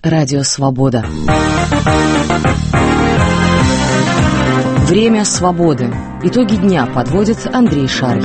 Радио Свобода. Время свободы. Итоги дня подводит Андрей Шарий.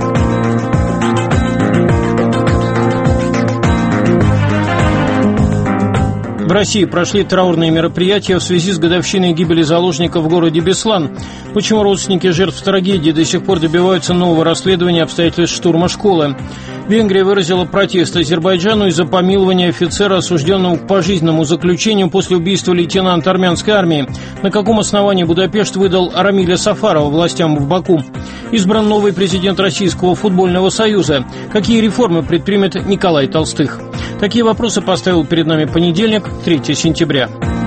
В России прошли траурные мероприятия в связи с годовщиной гибели заложников в городе Беслан. Почему родственники жертв трагедии до сих пор добиваются нового расследования обстоятельств штурма школы? Венгрия выразила протест Азербайджану из-за помилования офицера, осужденного к пожизненному заключению после убийства лейтенанта армянской армии. На каком основании Будапешт выдал Рамиля Сафарова властям в Баку? Избран новый президент Российского футбольного союза. Какие реформы предпримет Николай Толстых? Такие вопросы поставил перед нами понедельник, 3 сентября.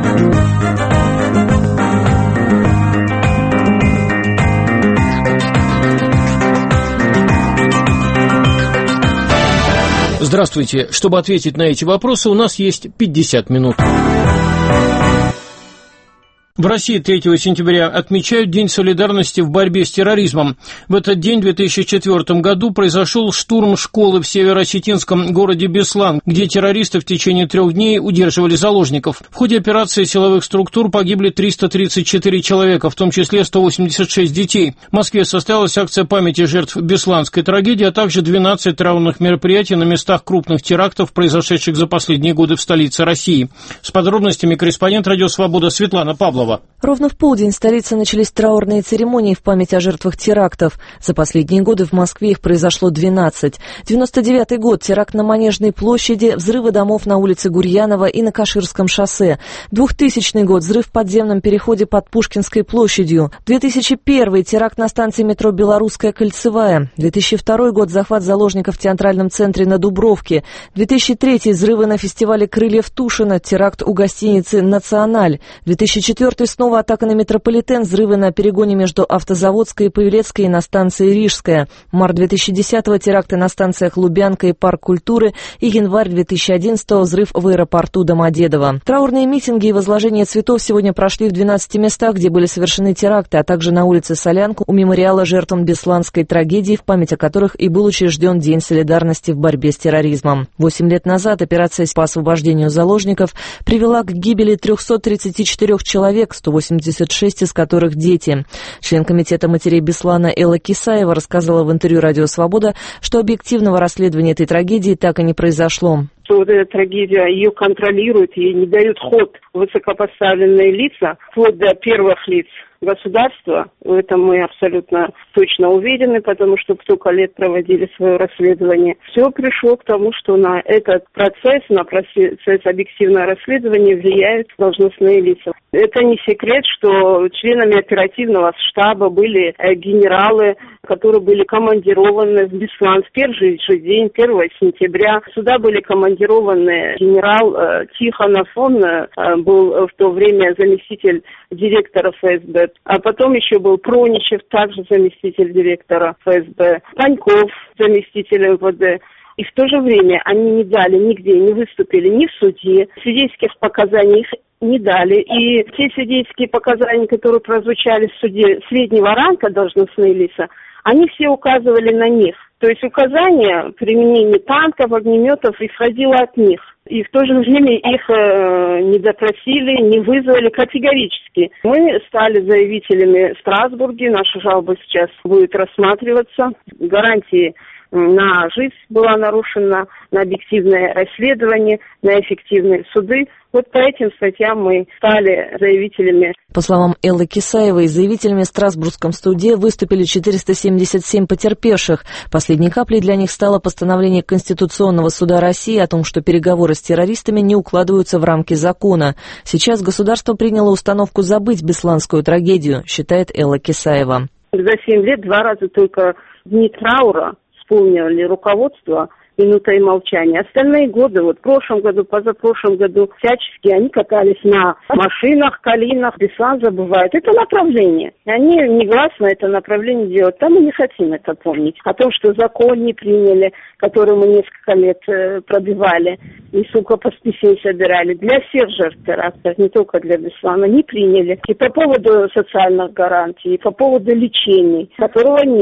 Здравствуйте. Чтобы ответить на эти вопросы, у нас есть 50 минут. В России 3 сентября отмечают День солидарности в борьбе с терроризмом. В этот день, в 2004 году, произошел штурм школы в северо-осетинском городе Беслан, где террористы в течение 3 дней удерживали заложников. В ходе операции силовых структур погибли 334 человека, в том числе 186 детей. В Москве состоялась акция памяти жертв Бесланской трагедии, а также 12 траурных мероприятий на местах крупных терактов, произошедших за последние годы в столице России. С подробностями корреспондент «Радио Свобода» Светлана Павлова. Ровно в полдень в столице начались траурные церемонии в память о жертвах терактов. За последние годы в Москве их произошло 12. 99-й год, теракт на Манежной площади, взрывы домов на улице Гурьянова и на Каширском шоссе. 2000 год, взрыв в подземном переходе под Пушкинской площадью. 2001 теракт на станции метро Белорусская кольцевая. 2002 год, захват заложников в театральном центре на Дубровке. 2003 взрывы на фестивале «Крыльев Тушина», теракт у гостиницы «Националь». 2004 снова атака на метрополитен, взрывы на перегоне между Автозаводской и Павелецкой и на станции Рижская. Март 2010-го теракты на станциях Лубянка и Парк культуры, и январь 2011-го взрыв в аэропорту Домодедово. Траурные митинги и возложение цветов сегодня прошли в 12 местах, где были совершены теракты, а также на улице Солянка у мемориала жертвам Бесланской трагедии, в память о которых и был учрежден День солидарности в борьбе с терроризмом. 8 лет назад операция по освобождению заложников привела к гибели 334 человек, 186 из которых дети. Член комитета матерей Беслана Элла Кисаева рассказала в интервью «Радио Свобода», что объективного расследования этой трагедии так и не произошло. Вот эта трагедия, ее контролируют, ей не дают ход высокопоставленные лица, вплоть до первых лиц государства. В этом мы абсолютно точно уверены, потому что столько лет проводили свое расследование. Все пришло к тому, что на этот процесс, на процесс объективного расследования влияют должностные лица. Это не секрет, что членами оперативного штаба были генералы, которые были командированы в Беслан в первый же день, 1 сентября. Сюда были командированы генерал Тихонов, он был в то время заместитель директора ФСБ. А потом еще был Проничев, также заместитель директора ФСБ, Паньков, заместитель МВД. И в то же время они не дали нигде, не выступили ни в суде, свидетельских показаний их не дали. И те свидетельские показания, которые прозвучали в суде среднего ранга, должностные лица, они все указывали на них. То есть указание применения танков, огнеметов исходило от них. И в то же время их не допросили, не вызвали категорически. Мы стали заявителями в Страсбурге, наша жалоба сейчас будет рассматриваться. Гарантии на жизнь была нарушена, на объективное расследование, на эффективные суды. Вот по этим статьям мы стали заявителями. По словам Эллы Кисаевой, заявителями в Страсбургском суде выступили 477 потерпевших. Последней каплей для них стало постановление Конституционного суда России о том, что переговоры с террористами не укладываются в рамки закона. Сейчас государство приняло установку забыть бесланскую трагедию, считает Элла Кисаева. За 7 лет 2 раза только дни траура вспомнили руководство минутой молчания. Остальные годы, вот в прошлом году, позапрошлом году, всячески они катались на машинах, калинах, Беслан забывают. Это направление. Они негласно это направление делают. Там мы не хотим это помнить. О том, что закон не приняли, который мы несколько лет пробивали, и, сука, подписей собирали. Для всех жертв терактов, не только для Беслана, не приняли. И по поводу социальных гарантий, и по поводу лечений, которого нет.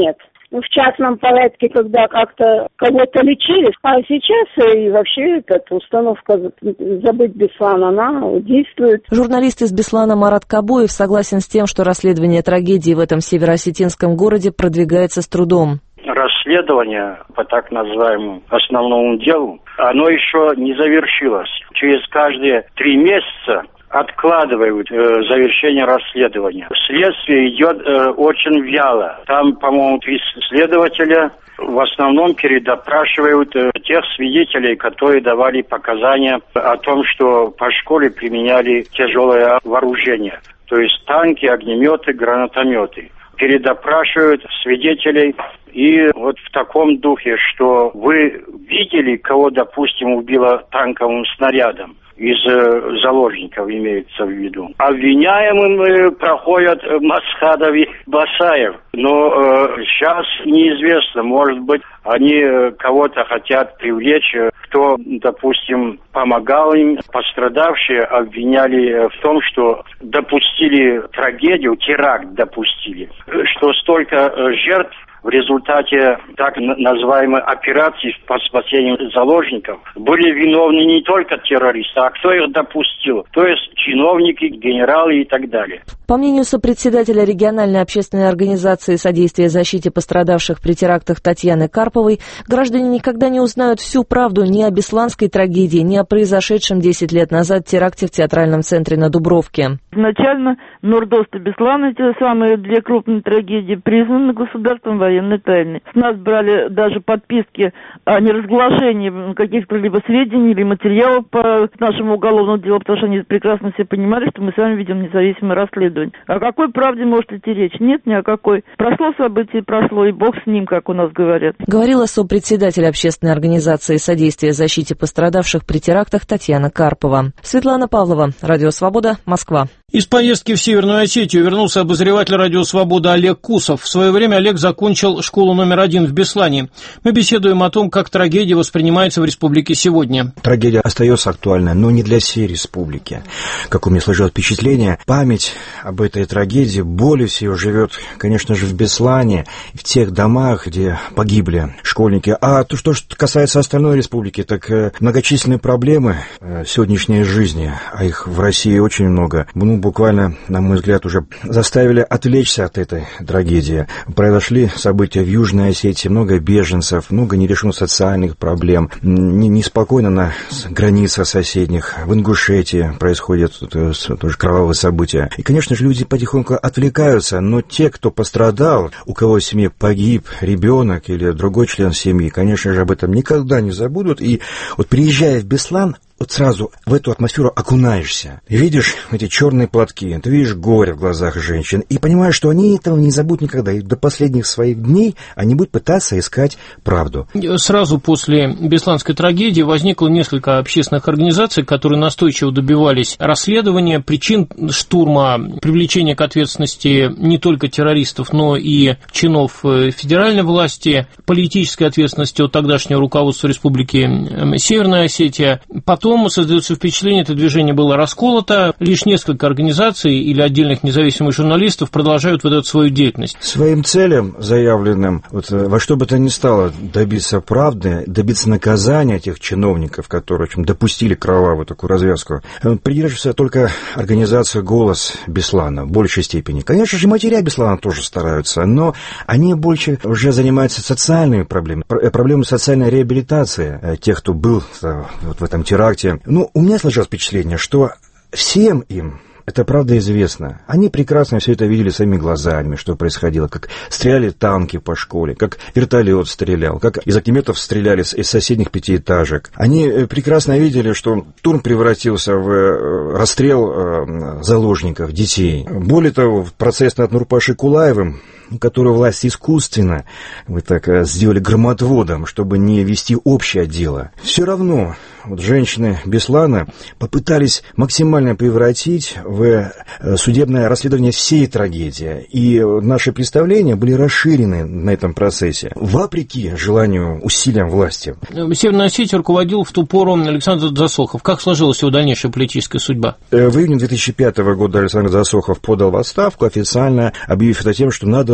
в частном порядке, когда как-то кого-то лечили. А сейчас и вообще эта установка «Забыть Беслан», она действует. Журналист из Беслана Марат Кабоев согласен с тем, что расследование трагедии в этом североосетинском городе продвигается с трудом. Расследование по так называемому основному делу, оно еще не завершилось. Через каждые 3 месяца откладывают завершение расследования. Следствие идет очень вяло. Там, по-моему, 3 следователя в основном передопрашивают тех свидетелей, которые давали показания о том, что по школе применяли тяжелое вооружение. То есть танки, огнеметы, гранатометы. Передопрашивают свидетелей. И вот в таком духе, что вы видели, кого, допустим, убило танковым снарядом, из заложников имеется в виду. Обвиняемым проходят Масхадов и Басаев. Но сейчас неизвестно, может быть, они кого-то хотят привлечь, кто, допустим, помогал им. Пострадавшие обвиняли в том, что допустили трагедию, теракт допустили, что столько жертв в результате так называемой операции по спасению заложников были виновны не только террористы, а кто их допустил, то есть чиновники, генералы и так далее. По мнению сопредседателя региональной общественной организации «Содействие защите пострадавших при терактах» Татьяны Карповой, граждане никогда не узнают всю правду ни о бесланской трагедии, ни о произошедшем 10 лет назад теракте в театральном центре на Дубровке. Изначально Нордост и Беслан, эти самые 2 крупные трагедии, признаны государством военной тайны. С нас брали даже подписки о неразглашении каких-либо сведений или материалов по нашему уголовному делу, потому что они прекрасно все понимали, что мы с вами ведем независимое расследование. О какой правде может идти речь? Нет, ни о какой. Прошло событие, прошло, и бог с ним, как у нас говорят. Говорила сопредседатель общественной организации «Содействие защите пострадавших при терактах» Татьяна Карпова. Светлана Павлова, Радио Свобода, Москва. Из поездки в Северную Осетию вернулся обозреватель «Радио Свобода» Олег Кусов. В свое время Олег закончил школу номер 1 в Беслане. Мы беседуем о том, как трагедия воспринимается в республике сегодня. Трагедия остается актуальной, но не для всей республики. Как у меня сложилось впечатление, память об этой трагедии более всего живет, конечно же, в Беслане, в тех домах, где погибли школьники. А то, что касается остальной республики, так многочисленные проблемы сегодняшней жизни, а их в России очень много, буквально, на мой взгляд, уже заставили отвлечься от этой трагедии. Произошли события в Южной Осетии, много беженцев, много нерешенных социальных проблем, неспокойно на границах соседних. В Ингушетии происходят тоже кровавые события. И, конечно же, люди потихоньку отвлекаются, но те, кто пострадал, у кого в семье погиб ребенок или другой член семьи, конечно же, об этом никогда не забудут. И вот приезжая в Беслан, вот сразу в эту атмосферу окунаешься. И видишь эти черные платки, ты видишь горе в глазах женщин, и понимаешь, что они этого не забудут никогда. И до последних своих дней они будут пытаться искать правду. Сразу после бесланской трагедии возникло несколько общественных организаций, которые настойчиво добивались расследования причин штурма, привлечения к ответственности не только террористов, но и чинов федеральной власти, политической ответственности от тогдашнего руководства Республики Северная Осетия. Потом создается впечатление, это движение было расколото, лишь несколько организаций или отдельных независимых журналистов продолжают выдать свою деятельность. Своим целям заявленным, во что бы то ни стало, добиться правды, добиться наказания тех чиновников, которые, в общем, допустили кровавую такую развязку, придерживается только организация «Голос Беслана» в большей степени. Конечно же, матеря Беслана тоже стараются, но они больше уже занимаются социальными проблемами, проблемами социальной реабилитации тех, кто был вот в этом теракте. Ну, у меня сложилось впечатление, что всем им это правда известно. Они прекрасно все это видели своими глазами, что происходило, как стреляли танки по школе, как вертолет стрелял, как из огнеметов стреляли из соседних пятиэтажек. Они прекрасно видели, что штурм превратился в расстрел заложников, детей. Более того, процесс над Нурпашей Кулаевым, которую власть искусственно сделали громотводом, чтобы не вести общее дело. Все равно вот женщины Беслана попытались максимально превратить в судебное расследование всей трагедии. И наши представления были расширены на этом процессе, вопреки желанию, усилиям власти. Северной Осетией руководил в ту пору Александр Засохов. Как сложилась его дальнейшая политическая судьба? В июне 2005 года Александр Засохов подал в отставку, официально объявив это тем, что надо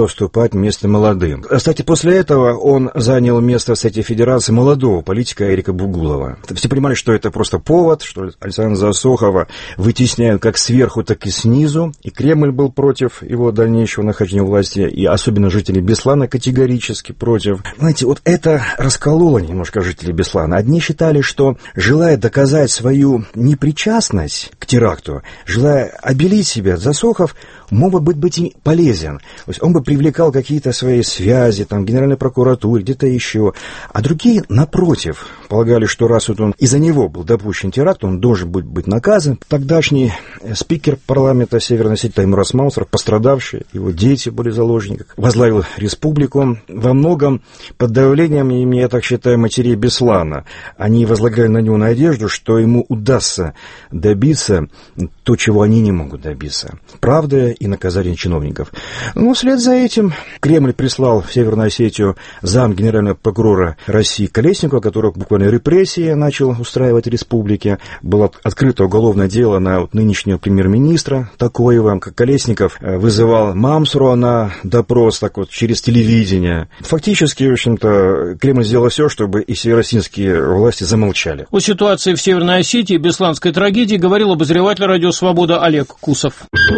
уступать место молодым. Кстати, после этого он занял место в Совете Федерации молодого политика Эрика Бугулова. Все понимали, что это просто повод, что Александра Засохова вытесняют как сверху, так и снизу, и Кремль был против его дальнейшего нахождения у власти, и особенно жители Беслана категорически против. Знаете, вот это раскололо немножко жителей Беслана. Одни считали, что, желая доказать свою непричастность к теракту, желая обелить себя, Засохов мог бы быть им полезен. То есть он бы привлекал какие-то свои связи, там, Генеральной прокуратуры, где-то еще. А другие, напротив, полагали, что раз вот он из-за него был допущен теракт, он должен быть наказан. Тогдашний спикер парламента Северной Осетии Таймураз Маусаров, пострадавший, его дети были заложниками, возглавил республику. Во многом под давлением, я так считаю, матерей Беслана. Они возлагали на него надежду, что ему удастся добиться то, чего они не могут добиться. Правда и наказание чиновников. Но вслед за этим Кремль прислал в Северную Осетию зам генерального прокурора России Колесникова, который буквально репрессии начал устраивать в республике. Было открыто уголовное дело на нынешнего премьер-министра Токоева. Колесников вызывал Мамсуру на допрос так вот через телевидение. Фактически, в общем-то, Кремль сделал все, чтобы и северосинские власти замолчали. О ситуации в Северной Осетии и бесланской трагедии говорил обозреватель «Радио Свобода» Олег Кусов.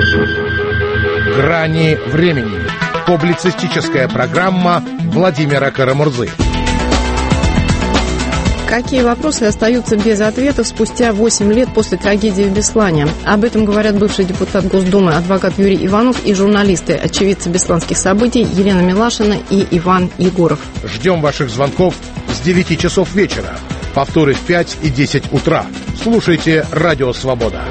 «Грани времени». Публицистическая программа Владимира Карамурзы. Какие вопросы остаются без ответов спустя 8 лет после трагедии в Беслане? Об этом говорят бывший депутат Госдумы, адвокат Юрий Иванов и журналисты, очевидцы бесланских событий Елена Милашина и Иван Егоров. Ждем ваших звонков с 9 часов вечера. Повторы в 5 и 10 утра. Слушайте «Радио Свобода».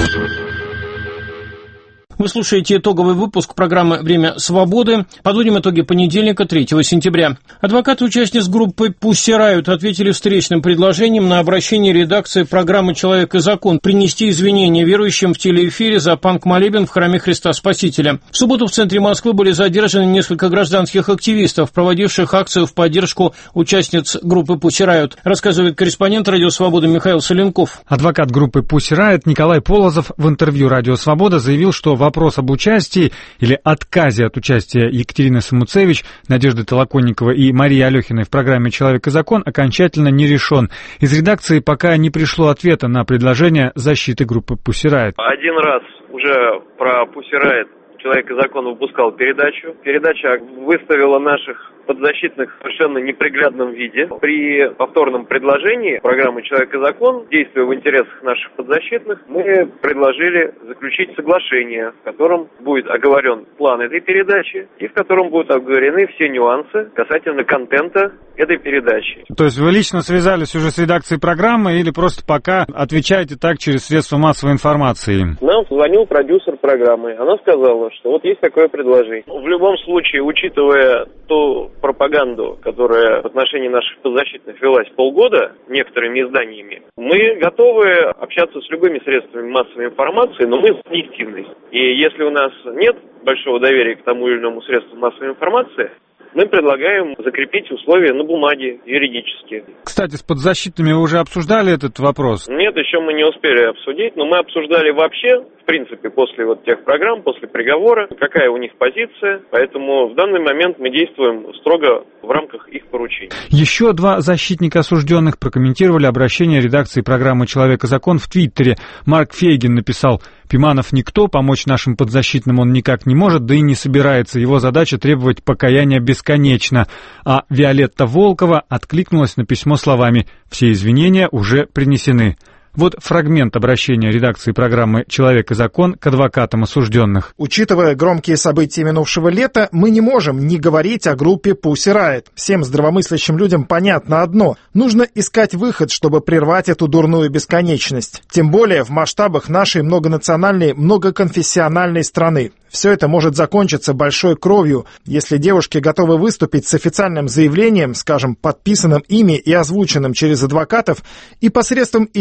Вы слушаете итоговый выпуск программы «Время свободы». Подводим итоги понедельника, 3 сентября. Адвокаты участниц группы «Пусть Riot» ответили встречным предложением на обращение редакции программы «Человек и закон» принести извинения верующим в телеэфире за панк-молебен в храме Христа Спасителя. В субботу в центре Москвы были задержаны несколько гражданских активистов, проводивших акцию в поддержку участниц группы «Пусть Riot», рассказывает корреспондент «Радио Свобода» Михаил Соленков. Адвокат группы «Пусть Riot» Николай Полозов в интервью «Радио Свобода» заявил, что вопрос об участии или отказе от участия Екатерины Самуцевич, Надежды Толоконниковой и Марии Алехиной в программе «Человек и закон» окончательно не решен. Из редакции пока не пришло ответа на предложение защиты группы «Пусть Riot». Один раз уже про «Пусть Riot» «Человек и закон» выпускал передачу. Передача выставила наших подзащитных в совершенно неприглядном виде. При повторном предложении программы «Человек и закон», действуя в интересах наших подзащитных, мы предложили заключить соглашение, в котором будет оговорен план этой передачи и в котором будут оговорены все нюансы касательно контента этой передачи. То есть вы лично связались уже с редакцией программы или просто пока отвечаете так через средства массовой информации? Нам звонил продюсер программы. Она сказала, что вот есть такое предложение. В любом случае, учитывая ту пропаганду, которая в отношении наших подзащитных велась полгода некоторыми изданиями, мы готовы общаться с любыми средствами массовой информации, но мы за объективность. И если у нас нет большого доверия к тому или иному средству массовой информации, мы предлагаем закрепить условия на бумаге, юридически. Кстати, с подзащитными вы уже обсуждали этот вопрос? Нет, еще мы не успели обсудить, но мы обсуждали вообще, в принципе, после вот тех программ, после приговора, какая у них позиция, поэтому в данный момент мы действуем строго в рамках их поручений. Еще два защитника осужденных прокомментировали обращение редакции программы «Человек и закон» в Твиттере. Марк Фейгин написал: «Пиманов никто, помочь нашим подзащитным он никак не может, да и не собирается. Его задача требовать покаяния бесконечно». А Виолетта Волкова откликнулась на письмо словами: «Все извинения уже принесены». Вот фрагмент обращения редакции программы «Человек и закон» к адвокатам осужденных. Учитывая громкие события минувшего лета, мы не можем не говорить о группе Pussy Riot. Всем здравомыслящим людям понятно одно. Нужно искать выход, чтобы прервать эту дурную бесконечность. Тем более в масштабах нашей многонациональной, многоконфессиональной страны. Все это может закончиться большой кровью, если девушки готовы выступить с официальным заявлением, скажем, подписанным ими и озвученным через адвокатов, и посредством эфира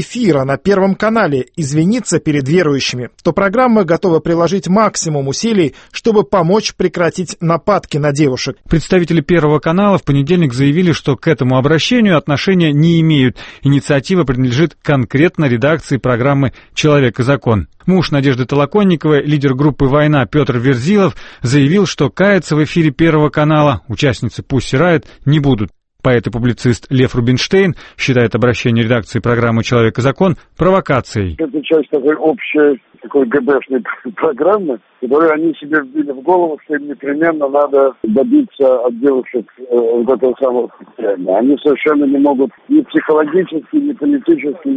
на Первом канале извиниться перед верующими, то программа готова приложить максимум усилий, чтобы помочь прекратить нападки на девушек. Представители Первого канала в понедельник заявили, что к этому обращению отношения не имеют. Инициатива принадлежит конкретно редакции программы «Человек и закон». Муж Надежды Толоконниковой, лидер группы «Война» Петр Верзилов, заявил, что каяться в эфире Первого канала участницы «Pussy Riot» не будут. Поэт и публицист Лев Рубинштейн считает обращение редакции программы «Человек и закон» провокацией. Это часть такой общей, такой ГБшной программы, которую они себе вбили в голову, что им непременно надо добиться от девушек вот этого самого состояния. Они совершенно не могут ни психологически, ни политически,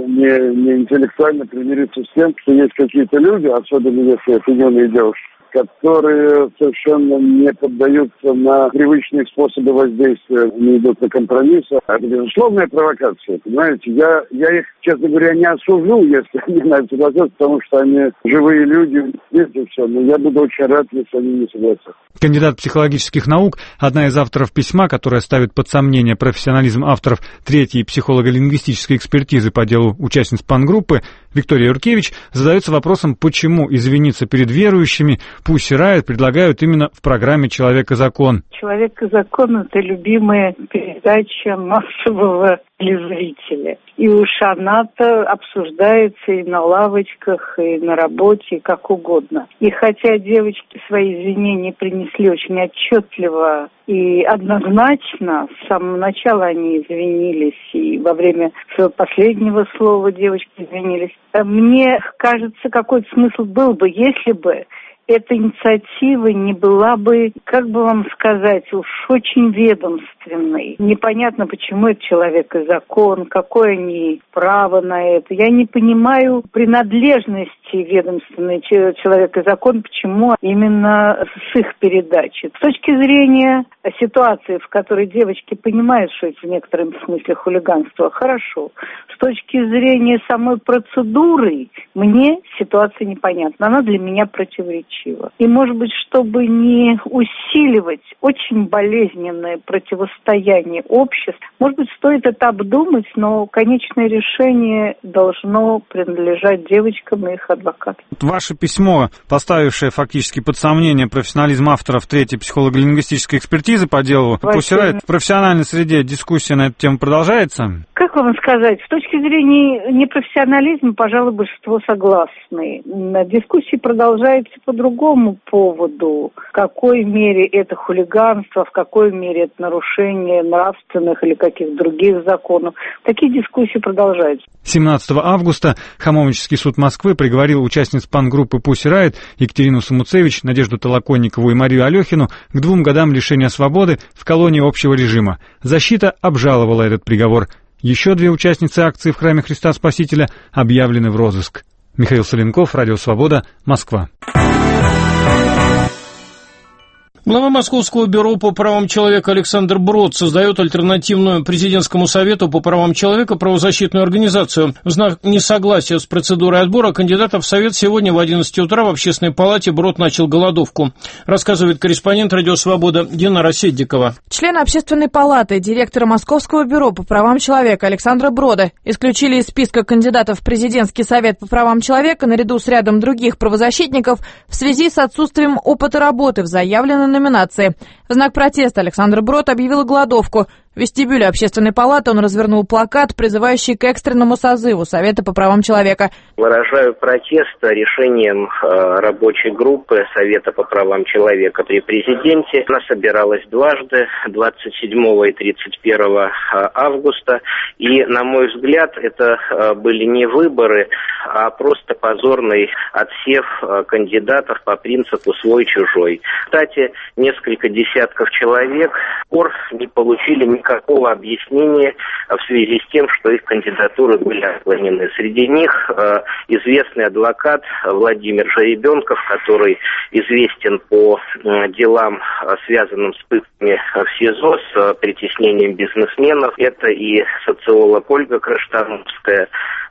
ни интеллектуально примириться с тем, что есть какие-то люди, особенно если это юные девушки, которые совершенно не поддаются на привычные способы воздействия, не идут на компромиссы. Это безусловная провокация, понимаете? Я их, честно говоря, не осужу, если они на это согласятся, потому что они живые люди, и все. Но я буду очень рад, если они не согласятся. Кандидат психологических наук, одна из авторов письма, которое ставит под сомнение профессионализм авторов третьей психолого-лингвистической экспертизы по делу участниц пангруппы, Виктория Юркевич, задается вопросом, почему извиниться перед верующими Pussy Riot предлагают именно в программе «Человек и закон». «Человек и закон» — это любимая передача массового телезрителя. И уж она-то обсуждается и на лавочках, и на работе, и как угодно. И хотя девочки свои извинения принесли очень отчетливо и однозначно, с самого начала они извинились, и во время своего последнего слова девочки извинились, мне кажется, какой-то смысл был бы, если бы эта инициатива не была бы, как бы вам сказать, уж очень ведомственной. Непонятно, почему это «Человек и закон», какое они право на это. Я не понимаю принадлежности ведомственной «Человек и закон», почему именно с их передачи. С точки зрения ситуации, в которой девочки понимают, что это в некотором смысле хулиганство, хорошо. С точки зрения самой процедуры, мне ситуация непонятна. Она для меня противоречива. И, может быть, чтобы не усиливать очень болезненное противостояние обществ, может быть, стоит это обдумать, но конечное решение должно принадлежать девочкам и их адвокатам. Ваше письмо, поставившее фактически под сомнение профессионализм авторов третьей психолого-лингвистической экспертизы по делу Pussy Riot, в профессиональной среде дискуссия на эту тему продолжается? Как вам сказать? С точки зрения непрофессионализма, пожалуй, большинство согласны. Дискуссия продолжается по другому поводу. В какой мере это хулиганство, в какой мере это нарушение нравственных или каких-то других законов. Такие дискуссии продолжаются. 17 августа Хамовнический суд Москвы приговорил участниц пангруппы Pussy Riot Екатерину Самуцевич, Надежду Толоконникову и Марию Алехину к 2 годам лишения свободы в колонии общего режима. Защита обжаловала этот приговор. Еще 2 участницы акции в Храме Христа Спасителя объявлены в розыск. Михаил Соленков, Радио Свобода, Москва. Глава Московского бюро по правам человека Александр Брод создает альтернативную президентскому совету по правам человека правозащитную организацию. В знак несогласия с процедурой отбора кандидатов в совет сегодня в 11 утра в Общественной палате Брод начал голодовку. Рассказывает корреспондент Радио Свобода Динара Седдикова. Члены Общественной палаты, директора Московского бюро по правам человека Александра Брода исключили из списка кандидатов в президентский совет по правам человека наряду с рядом других правозащитников в связи с отсутствием опыта работы в заявленной номинации. В знак протеста Александр Брод объявил голодовку. В вестибюле Общественной палаты он развернул плакат, призывающий к экстренному созыву Совета по правам человека. Выражаю протест решением рабочей группы Совета по правам человека при президенте. Она собиралась дважды, 27 и 31 августа. И, на мой взгляд, это были не выборы, а просто позорный отсев кандидатов по принципу «свой-чужой». Кстати, несколько десятков человек не получили никакого объяснения в связи с тем, что их кандидатуры были отклонены. Среди них известный адвокат Владимир Жеребенков, который известен по делам, связанным с пытками в СИЗО, с притеснением бизнесменов. Это и социолог Ольга Краштановская,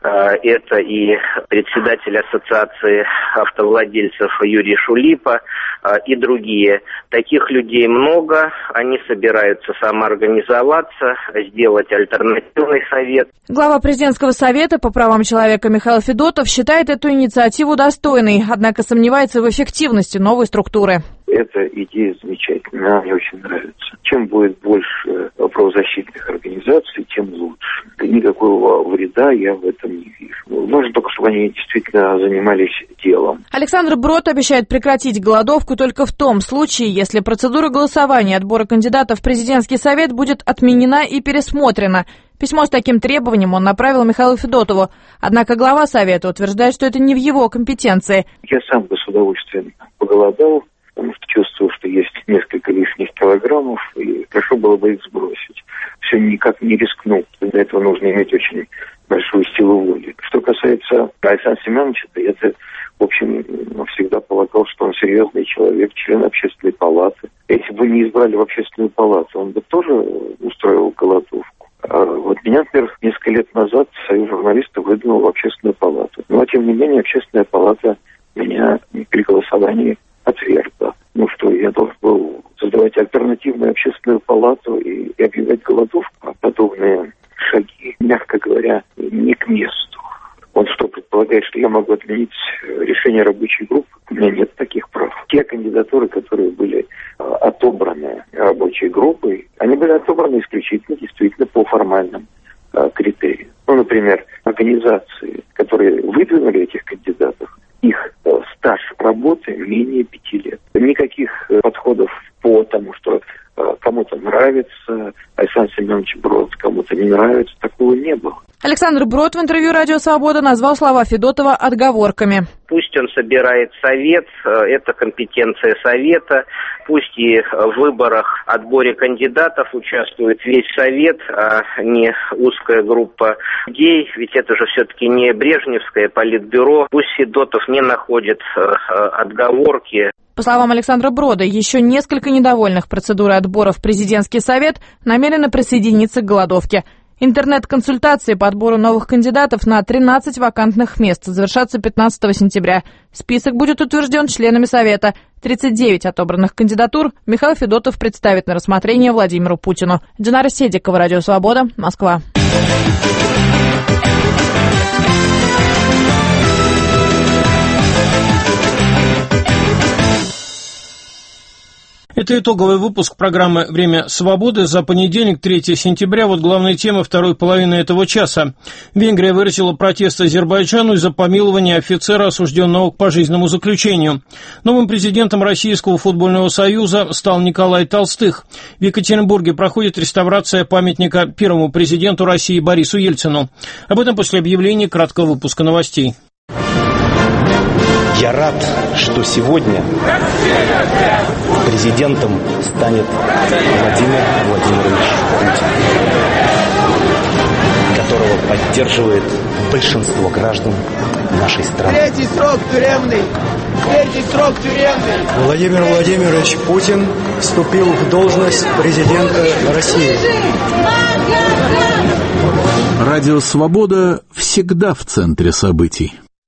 Это и председатель ассоциации автовладельцев Юрий Шулипа и другие. Таких людей много, они собираются самоорганизоваться, сделать альтернативный совет. Глава президентского совета по правам человека Михаил Федотов считает эту инициативу достойной, однако сомневается в эффективности новой структуры. Эта идея замечательная, она мне очень нравится. Чем будет больше правозащитных организаций, тем лучше. Никакого вреда я в этом не вижу. Нужно только, чтобы они действительно занимались делом. Александр Брод обещает прекратить голодовку только в том случае, если процедура голосования и отбора кандидатов в президентский совет будет отменена и пересмотрена. Письмо с таким требованием он направил Михаилу Федотову. Однако глава совета утверждает, что это не в его компетенции. Я сам бы с удовольствием поголодал, потому что чувствую, что есть несколько лишних килограммов, и хорошо было бы их сбросить. Все никак не рискну. Для этого нужно иметь очень большую силу воли. Что касается Александра Семеновича, то я-то, в общем, всегда полагал, что он серьезный человек, член общественной палаты. Если бы не избрали в общественную палату, он бы тоже устроил голодовку. А вот меня, например, несколько лет назад Союз журналистов выдвинул в общественную палату. Но, тем не менее, общественная палата меня при голосовании отвергла. Ну что, я должен был создавать альтернативную общественную палату и объявлять голодовку, а подобные шаги, мягко говоря, не к месту. Он что, предполагает, что я могу отменить решение рабочей группы? У меня нет таких прав. Те кандидатуры, которые были отобраны рабочей группой, они были отобраны исключительно, действительно, по формальным критериям. Ну, например, организации, которые выдвинули этих кандидатов, их стаж работы менее 5 лет. Никаких подходов по тому, что кому-то нравится Александр Семенович Брод, кому-то не нравится, такого не было. Александр Брод в интервью «Радио Свобода» назвал слова Федотова отговорками. Пусть он собирает совет, это компетенция совета. Пусть и в выборах, отборе кандидатов участвует весь совет, а не узкая группа людей. Ведь это же все-таки не Брежневское политбюро. Пусть Федотов не находит отговорки. По словам Александра Брода, еще несколько недовольных процедурой отбора в президентский совет намерены присоединиться к голодовке. Интернет-консультации по отбору новых кандидатов на 13 вакантных мест завершатся 15 сентября. Список будет утвержден членами Совета. 39 отобранных кандидатур Михаил Федотов представит на рассмотрение Владимиру Путину. Динара Седикова, Радио Свобода, Москва. Это итоговый выпуск программы «Время свободы» за понедельник, 3 сентября. Вот главные темы второй половины этого часа. Венгрия выразила протест Азербайджану из-за помилования офицера, осужденного к пожизненному заключению. Новым президентом Российского футбольного союза стал Николай Толстых. В Екатеринбурге проходит реставрация памятника первому президенту России Борису Ельцину. Об этом после объявления краткого выпуска новостей. Я рад, что сегодня президентом станет Владимир Владимирович Путин, которого поддерживает большинство граждан нашей страны. Третий срок тюремный! Владимир Владимирович Путин вступил в должность президента России. Радио «Свобода» всегда в центре событий.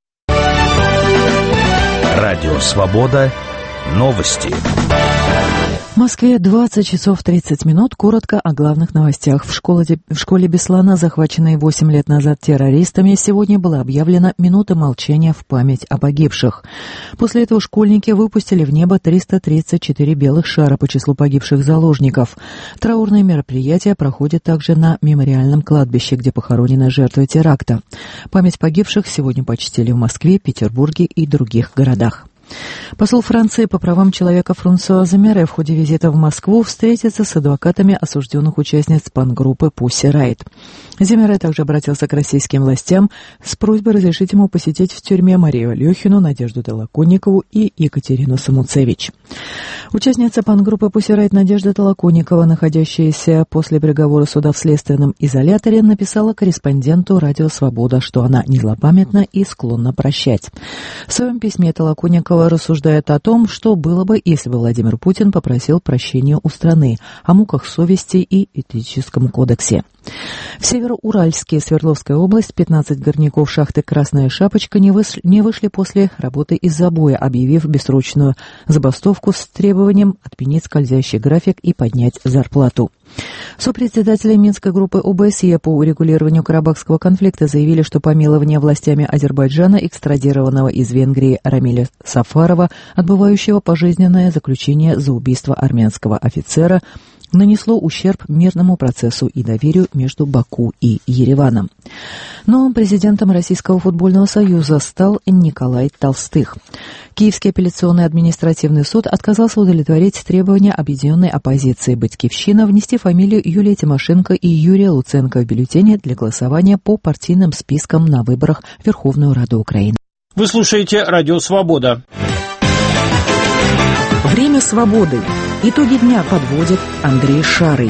Радио «Свобода». Новости. В Москве 20 часов 30 минут. Коротко о главных новостях. В школе Беслана, захваченной 8 лет назад террористами, сегодня была объявлена минута молчания в память о погибших. После этого школьники выпустили в небо 334 белых шара по числу погибших заложников. Траурные мероприятия проходят также на мемориальном кладбище, где похоронены жертвы теракта. Память погибших сегодня почтили в Москве, Петербурге и других городах. Посол Франции по правам человека Франсуа Земере в ходе визита в Москву встретится с адвокатами осужденных участниц панк-группы Pussy Riot. Земере также обратился к российским властям с просьбой разрешить ему посетить в тюрьме Марию Алехину, Надежду Толоконникову и Екатерину Самуцевич. Участница панк-группы Pussy Riot Надежда Толоконникова, находящаяся после приговора суда в следственном изоляторе, написала корреспонденту «Радио Свобода», что она не злопамятна и склонна прощать. В своем письме Толоконникова Чехова рассуждает о том, что было бы, если бы Владимир Путин попросил прощения у страны, о муках совести и этическом кодексе. В Североуральске, Свердловская область, 15 горняков шахты «Красная шапочка» не вышли после работы из забоя, объявив бессрочную забастовку с требованием отменить скользящий график и поднять зарплату. Сопредседатели Минской группы ОБСЕ по урегулированию карабахского конфликта заявили, что помилование властями Азербайджана экстрадированного из Венгрии Рамиля Сафарова, отбывающего пожизненное заключение за убийство армянского офицера, нанесло ущерб мирному процессу и доверию между Баку и Ереваном. Новым президентом Российского футбольного союза стал Николай Толстых. Киевский апелляционный административный суд отказался удовлетворить требования объединенной оппозиции «Батькивщина» внести фамилию Юлии Тимошенко и Юрия Луценко в бюллетени для голосования по партийным спискам на выборах в Верховную Раду Украины. Вы слушаете «Радио Свобода». Время свободы. Итоги дня подводит Андрей Шарый.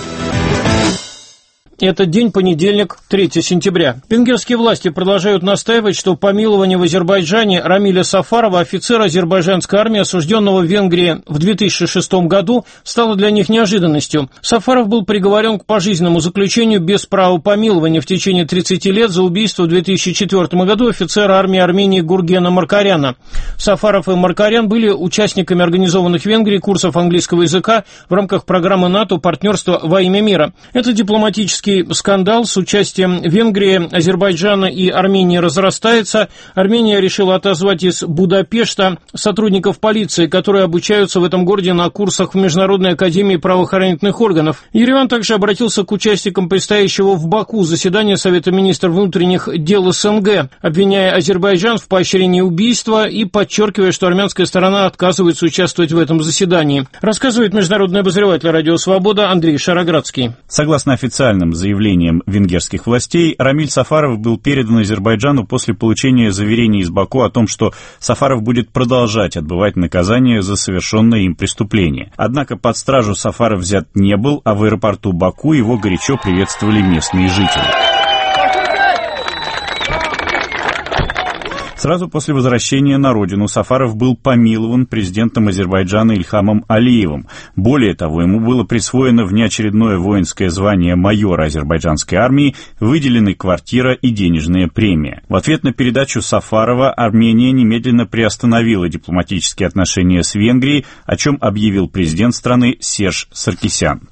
Это день понедельник, 3 сентября. Венгерские власти продолжают настаивать, что помилование в Азербайджане Рамиля Сафарова, офицера азербайджанской армии, осужденного в Венгрии в 2006 году, стало для них неожиданностью. Сафаров был приговорен к пожизненному заключению без права помилования в течение 30 лет за убийство в 2004 году офицера армии Армении Гургена Маркаряна. Сафаров и Маркарян были участниками организованных в Венгрии курсов английского языка в рамках программы НАТО «Партнерство во имя мира». Это дипломатический скандал с участием Венгрии, Азербайджана и Армении разрастается. Армения решила отозвать из Будапешта сотрудников полиции, которые обучаются в этом городе на курсах в Международной академии правоохранительных органов. Ереван также обратился к участникам предстоящего в Баку заседания Совета министров внутренних дел СНГ, обвиняя Азербайджан в поощрении убийства и подчеркивая, что армянская сторона отказывается участвовать в этом заседании. Рассказывает международный обозреватель «Радио Свобода» Андрей Шароградский. Согласно официальным заявлением венгерских властей, Рамиль Сафаров был передан Азербайджану после получения заверений из Баку о том, что Сафаров будет продолжать отбывать наказание за совершенное им преступление. Однако под стражу Сафаров взят не был, а в аэропорту Баку его горячо приветствовали местные жители. Сразу после возвращения на родину Сафаров был помилован президентом Азербайджана Ильхамом Алиевым. Более того, ему было присвоено внеочередное воинское звание майора азербайджанской армии, выделены квартира и денежная премия. В ответ на передачу Сафарова Армения немедленно приостановила дипломатические отношения с Венгрией, о чем объявил президент страны Серж Саркисян.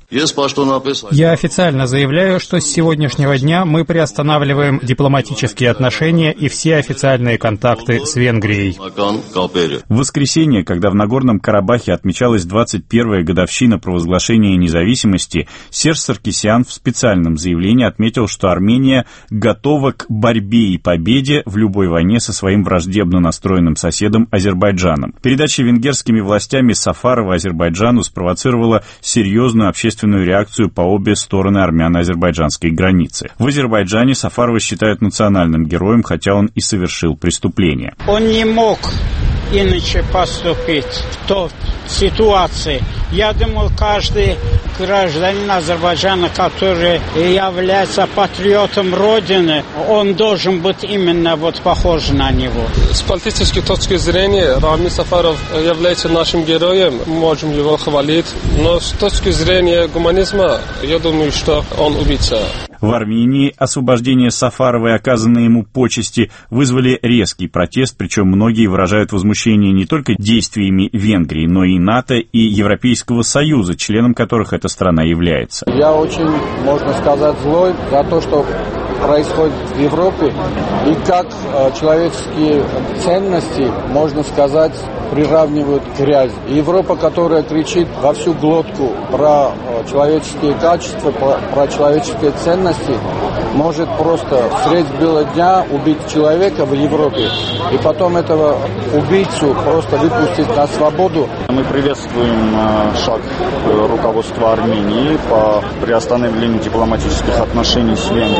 Я официально заявляю, что с сегодняшнего дня мы приостанавливаем дипломатические отношения и все официальные контакты с Венгрией. В воскресенье, когда в Нагорном Карабахе отмечалась 21-я годовщина провозглашения независимости, Серж Саркисян в специальном заявлении отметил, что Армения готова к борьбе и победе в любой войне со своим враждебно настроенным соседом Азербайджаном. Передача венгерскими властями Сафарова Азербайджану спровоцировала серьезную общественную реакцию по обе стороны армяно-азербайджанской границы. В Азербайджане Сафарова считают национальным героем, хотя он и совершил преступление. Он не мог иначе поступить в той ситуации. Я думаю, каждый гражданин Азербайджана, который является патриотом Родины, он должен быть именно похож на него. С политической точки зрения Рамиль Сафаров является нашим героем, мы можем его хвалить, но с точки зрения гуманизма, я думаю, что он убийца. В Армении освобождение Сафарова и оказанные ему почести вызвали резкий протест, причем многие выражают возмущение не только действиями Венгрии, но и НАТО и Европейского Союза, членом которых эта страна является. Я очень, можно сказать, злой за то, что происходит в Европе и как человеческие ценности, можно сказать, приравнивают к грязи. Европа, которая кричит во всю глотку про человеческие качества, про человеческие ценности, может просто средь бела дня убить человека в Европе и потом этого убийцу просто выпустить на свободу. Мы приветствуем шаг руководства Армении по приостановлению дипломатических отношений с Венгрией, но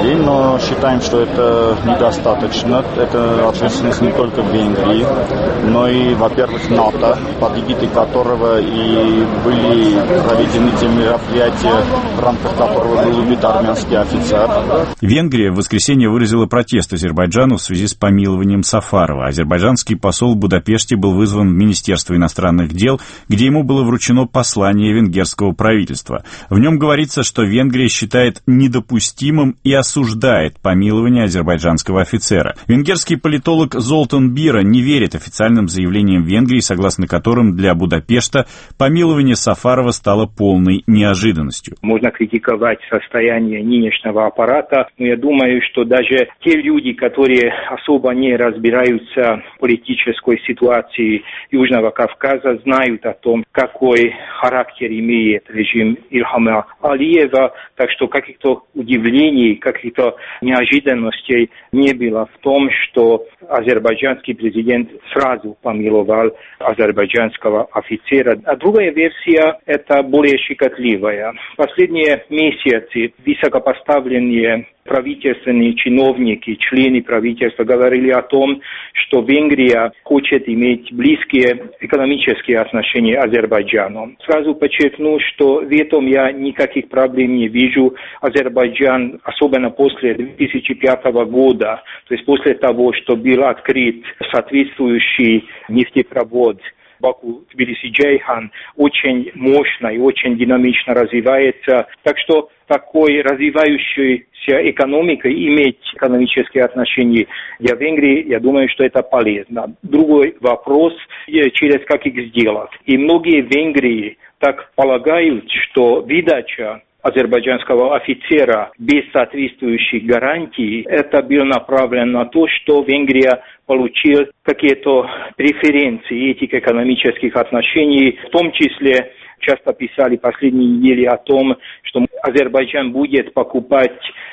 но считаем, что это недостаточно. Это ответственность не только Венгрии, но и, во-первых, НАТО, под эгидой которого и были проведены те мероприятия, в рамках которого был убит армянский офицер. Венгрия в воскресенье выразила протест Азербайджану в связи с помилованием Сафарова. Азербайджанский посол в Будапеште был вызван в Министерство иностранных дел, где ему было вручено послание венгерского правительства. В нем говорится, что Венгрия считает недопустимым и осуждает помилование азербайджанского офицера. Венгерский политолог Золтан Бира не верит официальным заявлениям Венгрии, согласно которым для Будапешта помилование Сафарова стало полной неожиданностью. Можно критиковать состояние нынешнего аппарата, но я думаю, что даже те люди, которые особо не разбираются в политической ситуации Южного Кавказа, знают о том, какой характер имеет режим Ильхама Алиева, так что каких-то удивлений, каких-то неожиданностей не было в том, что азербайджанский президент сразу помиловал азербайджанского офицера. А другая версия – это более щекотливая. Последние месяцы высокопоставленные правительственные чиновники, члены правительства говорили о том, что Венгрия хочет иметь близкие экономические отношения с Азербайджаном. Сразу подчеркну, что в этом я никаких проблем не вижу. Азербайджан, особенно после 2005 года, то есть после того, что был открыт соответствующий нефтепровод Баку-Тбилиси-Джейхан, очень мощно и очень динамично развивается. Так что такой развивающейся экономикой иметь экономические отношения для Венгрии, я думаю, что это полезно. Другой вопрос, через как их сделать. И многие в Венгрии так полагают, что выдача азербайджанского офицера без соответствующих гарантий, это было направлено на то, что Венгрия получила какие-то преференции этих экономических отношений, в том числе часто писали последние недели о том, что Азербайджан будет покупать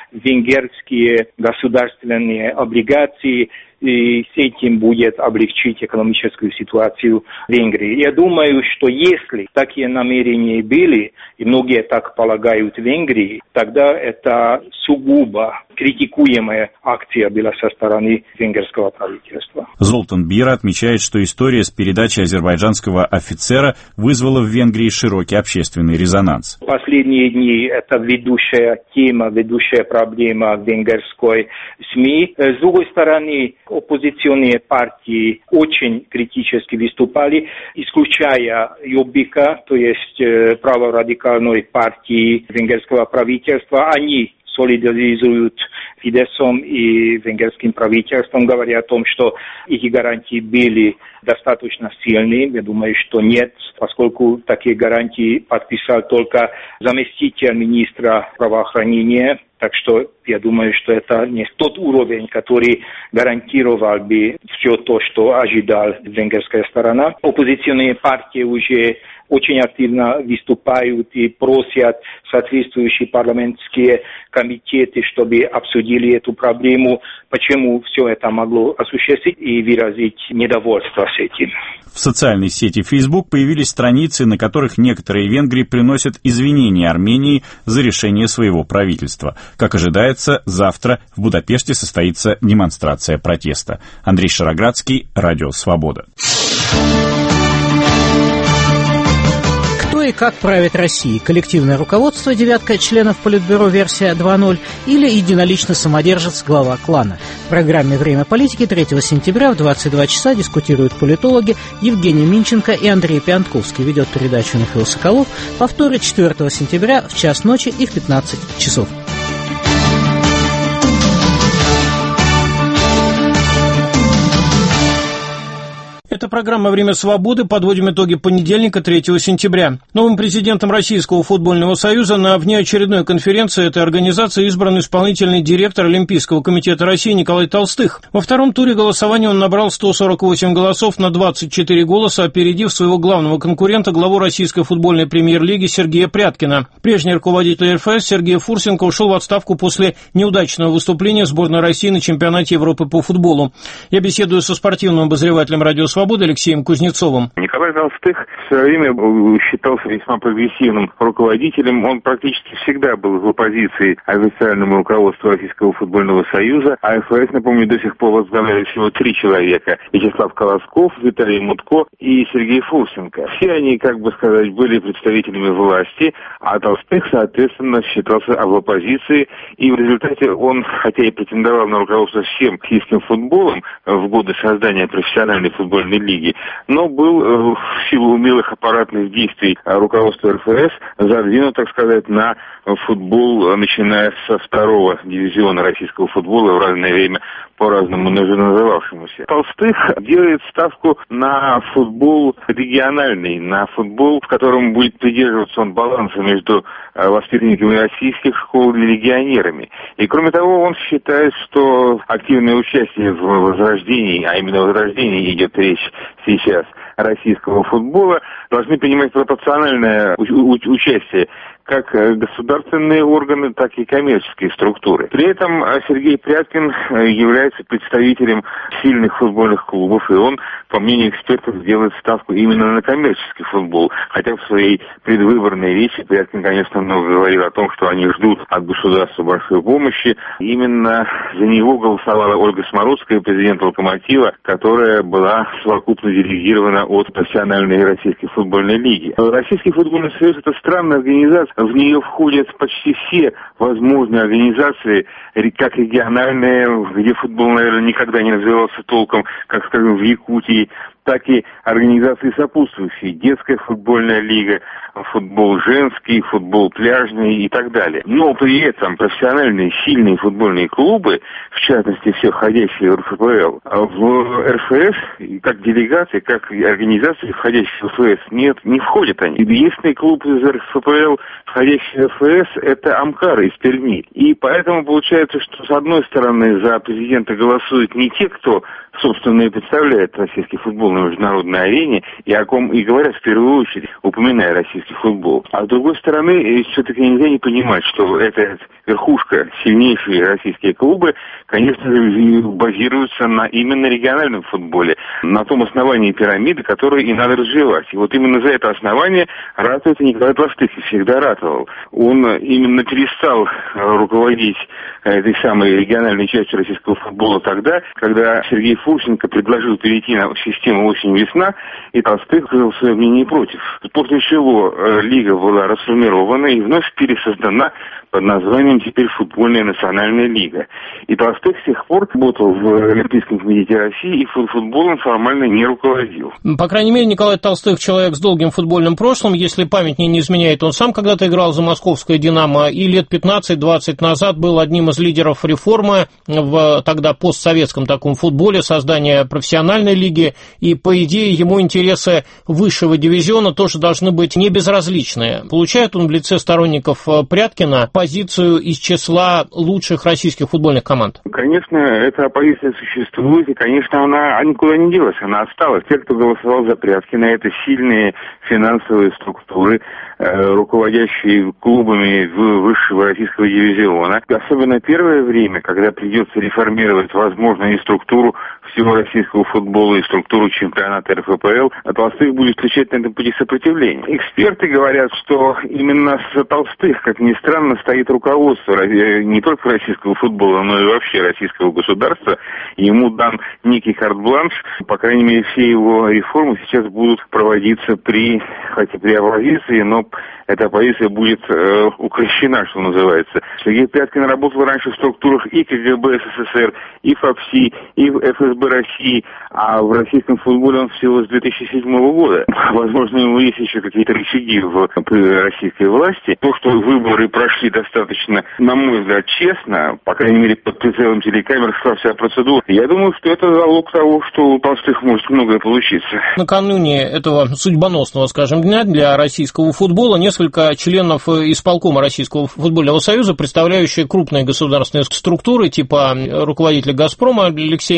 венгерские государственные облигации, и с этим будет облегчить экономическую ситуацию в Венгрии. Я думаю, что если такие намерения были, и многие так полагают в Венгрии, тогда это сугубо критикуемая акция была со стороны венгерского правительства. Золтан Бира отмечает, что история с передачей азербайджанского офицера вызвала в Венгрии широкий общественный резонанс. Последние дни это ведущая тема, ведущая проблема венгерской СМИ. С другой стороны, оппозиционные партии очень критически выступали, исключая Йоббика, то есть праворадикальной партии венгерского правительства. Они солидаризируют Фидесом и венгерским правительством, говоря о том, что эти гарантии были достаточно сильные. Я думаю, что нет, поскольку такие гарантии подписал только заместитель министра здравоохранения. Так что я думаю, что это не тот уровень, который гарантировал бы все то, что ожидала венгерская сторона. Оппозиционные партии уже очень активно выступают и просят соответствующие парламентские комитеты, чтобы обсудили эту проблему, почему все это могло осуществить и выразить недовольство с этим. В социальной сети Facebook появились страницы, на которых некоторые венгры приносят извинения Армении за решение своего правительства. Как ожидается, завтра в Будапеште состоится демонстрация протеста. Андрей Шароградский, Радио Свобода. Кто и как правит Россией? Коллективное руководство, девятка членов Политбюро, версия 2.0, или единолично самодержец, глава клана? В программе «Время политики» 3 сентября в 22 часа дискутируют политологи Евгений Минченко и Андрей Пиантковский. Ведет передачу Михаил Соколов. Повторы 4 сентября в час ночи и в 15 часов. Это программа «Время свободы». Подводим итоги понедельника, 3 сентября. Новым президентом Российского футбольного союза на внеочередной конференции этой организации избран исполнительный директор Олимпийского комитета России Николай Толстых. Во втором туре голосования он набрал 148 голосов на 24 голоса, опередив своего главного конкурента, главу российской футбольной премьер-лиги Сергея Пряткина. Прежний руководитель РФС Сергей Фурсенко ушел в отставку после неудачного выступления сборной России на чемпионате Европы по футболу. Я беседую со спортивным обозревателем «Радио Свобода» свободы» Алексеем Кузнецовым. Николай Толстых в свое время считался весьма прогрессивным руководителем. Он практически всегда был в оппозиции официальному руководству Российского футбольного союза. А РФС, напомню, до сих пор возглавляли всего 3 человека. Вячеслав Колосков, Виталий Мутко и Сергей Фурсенко. Все они, как бы сказать, были представителями власти, а Толстых, соответственно, считался в оппозиции. И в результате он, хотя и претендовал на руководство всем российским футболом в годы создания профессиональной футбольной лиги, но был в силу умелых аппаратных действий руководства РФС задвинут, так сказать, на футбол, начиная со 2-го дивизиона российского футбола в разное время по-разному называвшемуся. Толстых делает ставку на футбол региональный, на футбол, в котором будет придерживаться он баланса между воспитанниками российских школ и легионерами. И кроме того, он считает, что активное участие в возрождении, а именно в возрождении идет речь сейчас, российского футбола, должны принимать пропорциональное участие как государственные органы, так и коммерческие структуры. При этом Сергей Пряткин является представителем сильных футбольных клубов, и он, по мнению экспертов, делает ставку именно на коммерческий футбол. Хотя в своей предвыборной речи Пряткин, конечно, много говорил о том, что они ждут от государства большой помощи. Именно за него голосовала Ольга Смородская, президент «Локомотива», которая была совокупно делегирована от профессиональной российской футбольной лиги. Российский футбольный союз – это странная организация. В нее входят почти все возможные организации, как региональные, где футбол, наверное, никогда не развивался толком, как, скажем, в Якутии, так и организации сопутствующие. Детская футбольная лига, футбол женский, футбол пляжный и так далее. Но при этом профессиональные сильные футбольные клубы, в частности, все входящие в РФПЛ, в РФС, как делегации, как организации, входящие в РФС, нет, не входят они. Единственный клуб из РФПЛ, входящий в РФС, это Амкар из Перми. И поэтому получается, что с одной стороны за президента голосуют не те, кто, собственно, и представляет российский футбол на международной арене, и о ком и говорят в первую очередь, упоминая российский футбол. А с другой стороны, все-таки нельзя не понимать, что эта верхушка, сильнейшие российские клубы, конечно же, базируются на именно региональном футболе, на том основании пирамиды, которое и надо развивать. И вот именно за это основание ратует Николай Толстых, и всегда ратовал. Он именно перестал руководить этой самой региональной частью российского футбола тогда, когда Сергей Фурсенко предложил перейти на систему осень-весна, и Толстых сказал свое мнение против. После чего лига была расформирована и вновь пересоздана под названием теперь Футбольная национальная лига. И Толстых с тех пор работал в Олимпийском комитете России и футболом формально не руководил. По крайней мере, Николай Толстых человек с долгим футбольным прошлым. Если память мне не изменяет, он сам когда-то играл за московское «Динамо» и лет 15-20 назад был одним из лидеров реформы в тогда постсоветском таком футболе, создания профессиональной лиги. И, по идее, ему интересы высшего дивизиона тоже должны быть не безразличные. Получает он в лице сторонников Пряткина позицию из числа лучших российских футбольных команд? Конечно, эта оппозиция существует, и, конечно, она никуда не делась, она осталась. Те, кто голосовал за Пряткина, это сильные финансовые структуры, руководящие клубами высшего российского дивизиона. Особенно первое время, когда придется реформировать, возможно, и структуру всего российского футбола, и структуру чемпионата РФПЛ, Толстых будет встречать на этом пути сопротивление. Эксперты говорят, что именно с Толстых, как ни странно, стоит руководство не только российского футбола, но и вообще российского государства. Ему дан некий карт-бланш. По крайней мере, все его реформы сейчас будут проводиться хотя при оппозиции, но эта оппозиция будет укрощена, что называется. Сергей Пряткин работал раньше в структурах и КГБ СССР, и ФАПСИ, и в ФСБ России, а в российском футболе он всего с 2007 года. Возможно, у него есть еще какие-то рычаги при российской власти. То, что выборы прошли достаточно, на мой взгляд, честно, по крайней мере, под прицелом телекамер шла вся процедура, я думаю, что это залог того, что у Толстых может многое получиться. Накануне этого судьбоносного, скажем, дня для российского футбола несколько членов исполкома Российского футбольного союза, представляющие крупные государственные структуры, типа руководителя «Газпрома» Алексея Миллера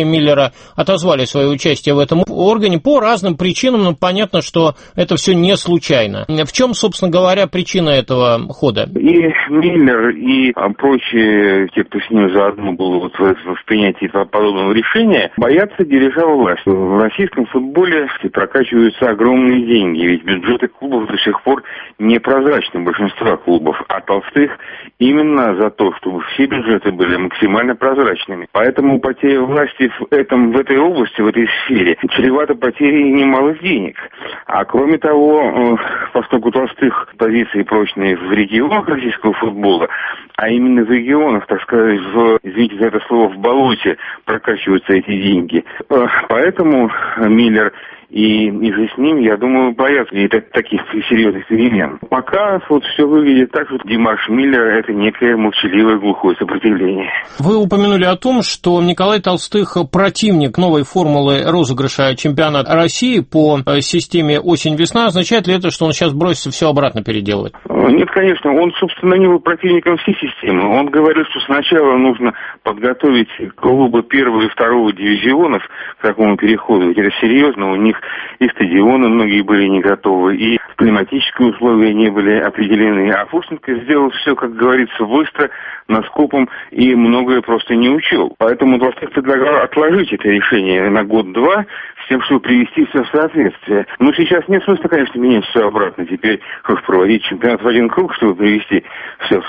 уже отозвали свое участие в этом органе по разным причинам, но понятно, что это все не случайно. В чем, собственно говоря, причина этого хода? И Миллер, и прочие, те, кто с ним заодно был вот в принятии подобного решения, боятся держа власть. В российском футболе прокачиваются огромные деньги, ведь бюджеты клубов до сих пор непрозрачны, большинства клубов, а Толстых именно за то, чтобы все бюджеты были максимально прозрачными. Поэтому потеря власти в этой области, в этой сфере, чревата потерей немалых денег. А кроме того, поскольку Толстых позиции прочные в регионах российского футбола, а именно в регионах, так сказать, извините за это слово, в болоте прокачиваются эти деньги. Поэтому Миллер и же с ним, я думаю, боятся таких серьезных перемен. Пока вот все выглядит так, что демарш Миллера — это некое молчаливое глухое сопротивление. Вы упомянули о том, что Николай Толстых противник новой формулы розыгрыша чемпионата России по системе осень-весна. Означает ли это, что он сейчас бросится все обратно переделывать? Нет, конечно. Он, собственно, не был противником всей системы. Он говорил, что сначала нужно подготовить клубы первого и второго дивизионов к такому переходу. Ведь это серьезно. У них и стадионы многие были не готовы, и климатические условия не были определены. А Фурсенко сделал все, как говорится, быстро, наскоком, и многое просто не учел. Поэтому Толстых предлагал отложить это решение на год-два, с тем, чтобы привести все в соответствие. Но сейчас нет смысла, конечно, менять все обратно. Теперь проводить чемпионат в один круг, чтобы привести все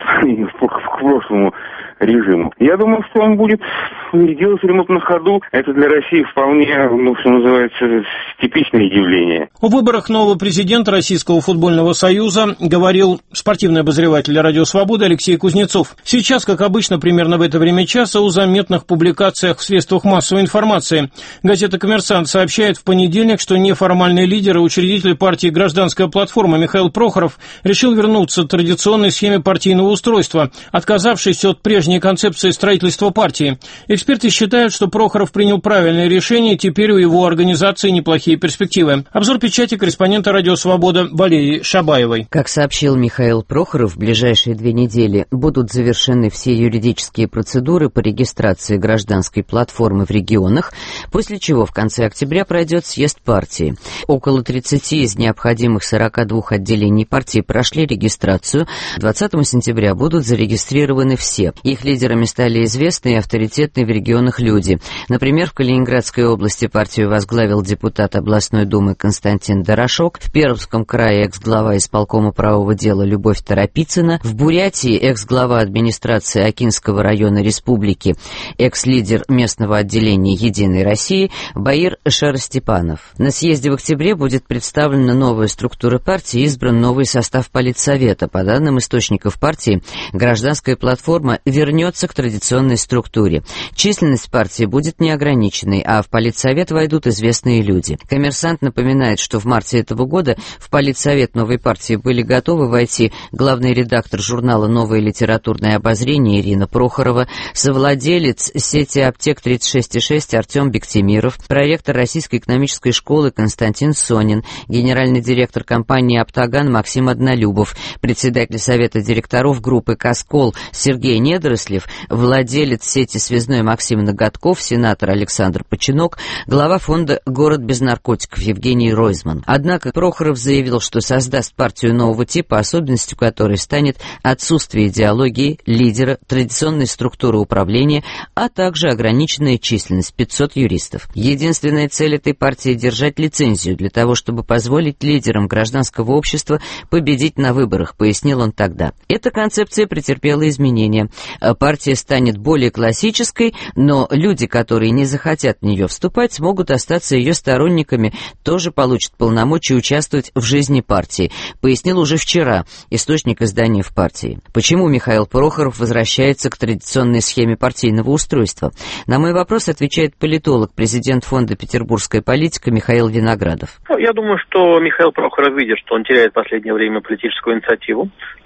к прошлому режиму. Я думаю, что он будет делать ремонт на ходу. Это для России вполне, что называется, типичное явление. О выборах нового президента Российского футбольного союза говорил спортивный обозреватель «Радио Свобода» Алексей Кузнецов. Сейчас, как обычно, примерно в это время часа о заметных публикациях в средствах массовой информации. Газета «Коммерсант» сообщает в понедельник, что неформальный лидер и учредитель партии «Гражданская платформа» Михаил Прохоров решил вернуться к традиционной схеме партийного устройства, отказавшись от прежней концепции строительства партии. Эксперты считают, что Прохоров принял правильное решение, и теперь у его организации неплохие перспективы. Обзор печати корреспондента «Радио Свобода» Валерии Шабаевой. Как сообщил Михаил Прохоров, в ближайшие 2 недели будут завершены все юридические процедуры по регистрации гражданской платформы в регионах, после чего в конце октября пройдет съезд партии. Около 30 из необходимых 42 отделений партии прошли регистрацию. 20 сентября будут зарегистрированы все. Их лидерами стали известные и авторитетные в регионах люди. Например, в Калининградской области партию возглавил депутат областной думы Константин Дорошок, в Пермском крае экс-глава исполкома правового дела Любовь Торопицына, в Бурятии экс-глава администрации Акинского района республики, экс-лидер местного отделения «Единой России» Баир Шаростепанов. На съезде в октябре будет представлена новая структура партии и избран новый состав политсовета. По данным источников партии, гражданская платформа вернется к традиционной структуре. Численность партии будет неограниченной, а в политсовет войдут известные люди. «Коммерсант» напоминает, что в марте этого года в политсовет новой партии были готовы войти главный редактор журнала «Новое литературное обозрение» Ирина Прохорова, совладелец сети аптек 36,6 Артем Бектимиров, проректор Российской экономической школы Константин Сонин, генеральный директор компании «Оптаган» Максим Однолюбов, председатель совета директоров группы «Каскол» Сергей Недорослев, владелец сети связной Максим Ноготков, сенатор Александр Починок, глава фонда «Город без наркотиков» Евгений Ройзман. Однако Прохоров заявил, что создаст партию нового типа, особенностью которой станет отсутствие идеологии, лидера, традиционной структуры управления, а также ограниченная численность — 500 юристов. Единственная цель этой партии — держать лицензию для того, чтобы позволить лидерам гражданского общества победить на выборах, пояснил он тогда. Эта концепция претерпела изменения. Партия станет более классической, но люди, которые не захотят в нее вступать, смогут остаться ее сторонниками, тоже получат полномочия участвовать в жизни партии, пояснил уже вчера источник издания «В партии». Почему Михаил Прохоров возвращается к традиционной схеме партийного устройства? На мой вопрос отвечает политолог, президент фонда «Петербургская политика» Михаил Виноградов. Я думаю, что Михаил Прохоров видит, что он теряет в последнее время политическую инициативу,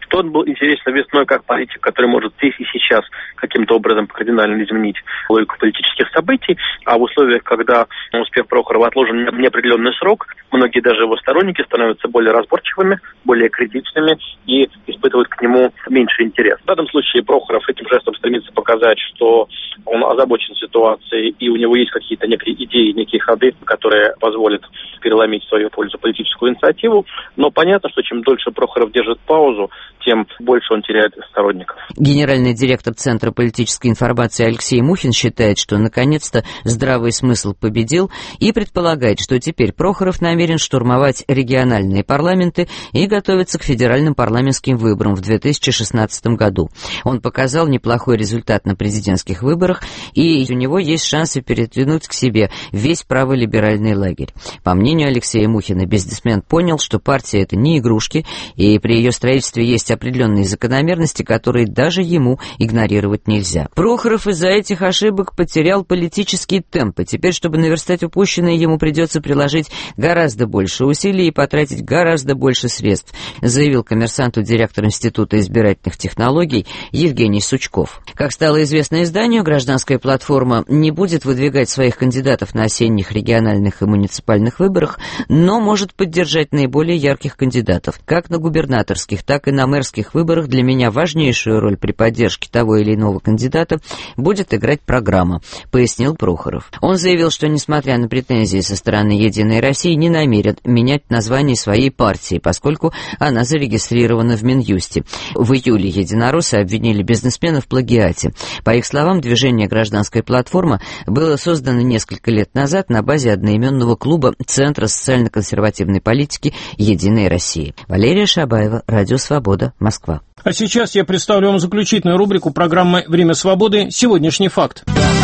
что он был интересен весной как политик, который может здесь и сейчас каким-то образом кардинально изменить логику политических событий, а в условиях, когда успех Прохорова отложен на неопределенный срок, многие даже его сторонники становятся более разборчивыми, более критичными и испытывают к нему меньше интерес. В данном случае Прохоров этим жестом стремится показать, что он озабочен ситуацией и у него есть какие-то некие идеи, некие ходы, которые позволят переломить в свою пользу политическую инициативу. Но понятно, что чем дольше Прохоров держит паузу, тем больше он теряет сторонников. Генеральный директор Центра политической информации Алексей Мухин считает, что наконец-то здравый смысл победил и предполагает, что теперь Прохоров намерен штурмовать региональные парламенты и готовиться к федеральным парламентским выборам в 2016 году. Он показал неплохой результат на президентских выборах, и у него есть шансы передвинуть к себе весь праволиберальный лагерь. По мнению Алексея Мухина, бизнесмен понял, что партия — это не игрушки, и при ее строительстве есть определенные закономерности, которые даже ему игнорировать нельзя. Прохоров из-за этих ошибок потерял политический темп, и теперь, чтобы наверстать упущенное, ему придется приложить гораздо больше усилий и потратить гораздо больше средств, заявил «Коммерсанту» директор Института избирательных технологий Евгений Сучков. Как стало известно изданию, гражданская платформа не будет выдвигать своих кандидатов на осенних региональных и муниципальных выборах, но может поддержать наиболее ярких кандидатов. Как на губернаторских, так и на мэрских выборах для меня важнейшую роль при поддержке того или иного кандидата будет играть программа, пояснил Прохоров. Он заявил, что, несмотря на претензии со стороны «Единой России», не намерен менять название своей партии, поскольку она зарегистрирована в Минюсте. В июле единороссы обвинили бизнесмена в плагиате. По их словам, движение «Гражданская платформа» было создано несколько лет назад на базе одноименного клуба Центра социально-консервативной политики «Единой России». Валерия Шабаева, Радио Свобода, Москва. А сейчас я представлю вам заключительную рубрику программы «Время свободы. Сегодняшний факт».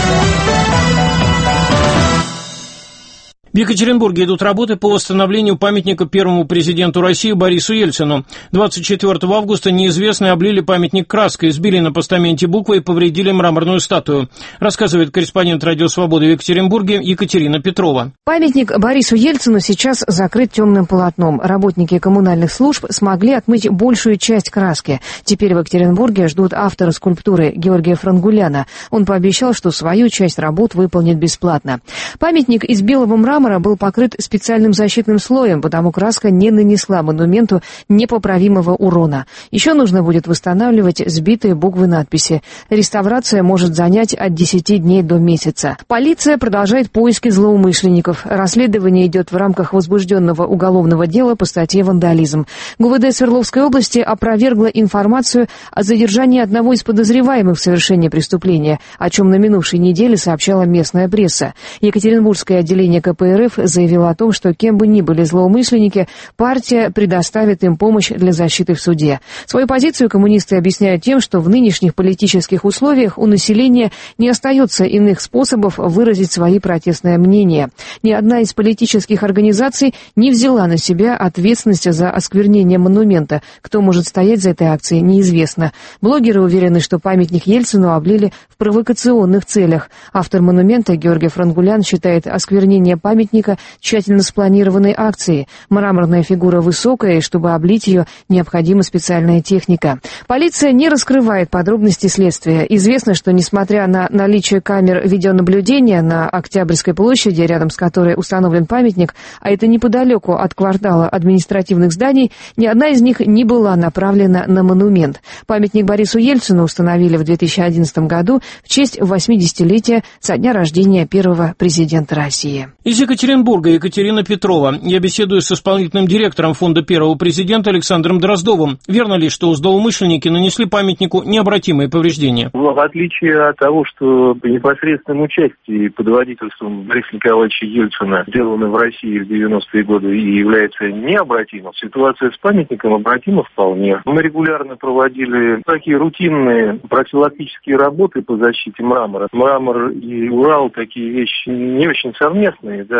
В Екатеринбурге идут работы по восстановлению памятника первому президенту России Борису Ельцину. 24 августа неизвестные облили памятник краской, сбили на постаменте буквы и повредили мраморную статую. Рассказывает корреспондент Радио Свободы в Екатеринбурге Екатерина Петрова. Памятник Борису Ельцину сейчас закрыт темным полотном. Работники коммунальных служб смогли отмыть большую часть краски. Теперь в Екатеринбурге ждут автора скульптуры Георгия Франгуляна. Он пообещал, что свою часть работ выполнит бесплатно. Памятник из белого мрамора был покрыт специальным защитным слоем, потому краска не нанесла монументу непоправимого урона. Еще нужно будет восстанавливать сбитые буквы надписи. Реставрация может занять от 10 дней до месяца. Полиция продолжает поиски злоумышленников. Расследование идет в рамках возбужденного уголовного дела по статье «Вандализм». ГУВД Свердловской области опровергла информацию о задержании одного из подозреваемых в совершении преступления, о чем на минувшей неделе сообщала местная пресса. Екатеринбургское отделение КПРФ заявило о том, что кем бы ни были злоумышленники, партия предоставит им помощь для защиты в суде. Свою позицию коммунисты объясняют тем, что в нынешних политических условиях у населения не остается иных способов выразить свои протестные мнения. Ни одна из политических организаций не взяла на себя ответственность за осквернение монумента. Кто может стоять за этой акцией, неизвестно. Блогеры уверены, что памятник Ельцину облили в провокационных целях. Автор монумента Георгий Франгулян считает осквернение памятника тщательно спланированной акцией. Мраморная фигура высокая, и чтобы облить ее, необходима специальная техника. Полиция не раскрывает подробности следствия. Известно, что, несмотря на наличие камер видеонаблюдения на Октябрьской площади, рядом с которой установлен памятник, а это неподалеку от квартала административных зданий, ни одна из них не была направлена на монумент. Памятник Борису Ельцину установили в 2011 году в честь 80-летия со дня рождения первого президента России. Из Екатеринбурга Екатерина Петрова. Я беседую с исполнительным директором фонда первого президента Александром Дроздовым. Верно ли, что злоумышленники нанесли памятнику необратимые повреждения? В отличие от того, что при непосредственном участии под водительством Бориса Николаевича Ельцина сделано в России в 90-е годы и является необратимым, ситуация с памятником обратима вполне. Мы регулярно проводили такие рутинные профилактические работы по защите мрамора. Мрамор и Урал — такие вещи не очень совместные, да.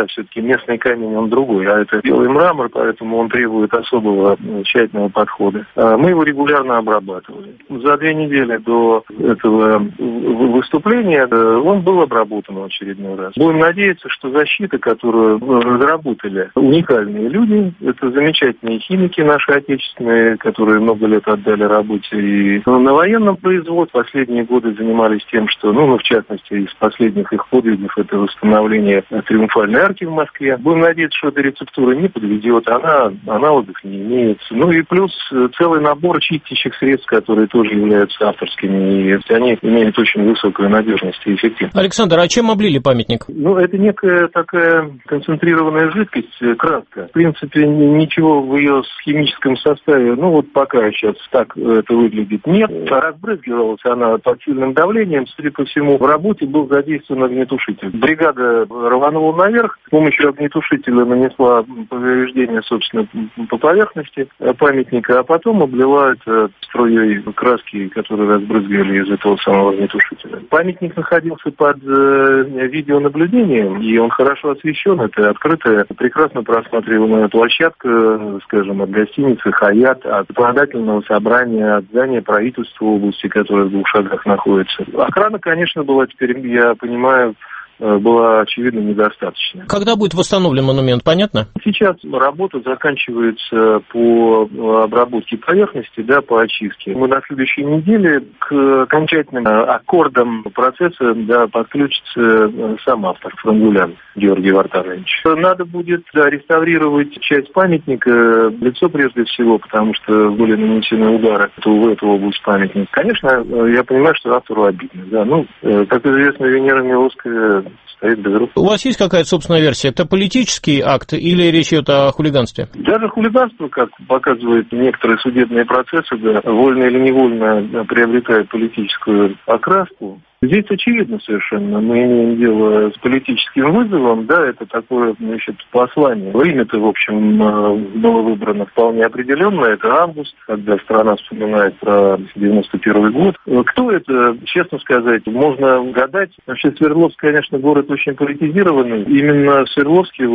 да, все-таки местный камень, он другой, а это белый мрамор, поэтому он требует особого тщательного подхода. Мы его регулярно обрабатывали. За 2 недели до этого выступления он был обработан в очередной раз. Будем надеяться, что защита, которую разработали уникальные люди, это замечательные химики наши отечественные, которые много лет отдали работе и на военном производстве. Последние годы занимались тем, что, в частности, из последних их подвигов это восстановление Триумфальной арки в Москве. Будем надеяться, что эта рецептура не подведет, она аналогов не имеет. И плюс целый набор чистящих средств, которые тоже являются авторскими, и они имеют очень высокую надежность и эффективность. Александр, а чем облили памятник? Это некая такая концентрированная жидкость, краска. В принципе, ничего в ее химическом составе, пока сейчас так это выглядит, нет. Разбрызгивалась она под сильным давлением, судя по всему, в работе был задействован огнетушитель. Бригада рванула наверх, с помощью огнетушителя нанесла повреждение, собственно, по поверхности памятника, а потом облила это струей краски, которые разбрызгивали из этого самого огнетушителя. Памятник находился под видеонаблюдением, и он хорошо освещен. Это открытая, прекрасно просматриваемая площадка, скажем, от гостиницы «Хаят», от законодательного собрания, от здания правительства области, которое в 2 шагах находится. Охрана, конечно, была теперь, я понимаю, была, очевидно, недостаточно. Когда будет восстановлен монумент, понятно? Сейчас работа заканчивается по обработке поверхности, по очистке. Мы на следующей неделе к окончательным аккордам процесса подключится сам автор, Франгулян Георгий Вартанович. Надо будет реставрировать часть памятника, лицо прежде всего, потому что были нанесены удары в эту область памятника. Конечно, я понимаю, что автору обидно. Как известно, Венера Милосская стоит без рук. У вас есть какая-то собственная версия? Это политический акт или речь идет о хулиганстве? Даже хулиганство, как показывают некоторые судебные процессы, вольно или невольно приобретает политическую окраску. Здесь очевидно совершенно. Мы имеем дело с политическим вызовом, это такое, послание. Время-то, в общем, было выбрано вполне определенно. Это август, когда страна вспоминает про 91 год. Кто это, честно сказать, можно гадать. Вообще, Свердловск, конечно, город очень политизированный. Именно в Свердловске,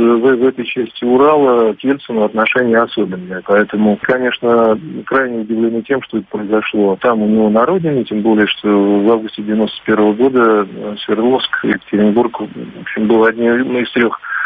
в этой части Урала, к Ельцину отношения особенные. Поэтому, конечно, крайне удивлены тем, что это произошло там у него на родине, тем более, что в августе 91 года Свердловск и Екатеринбург, в общем, был одним из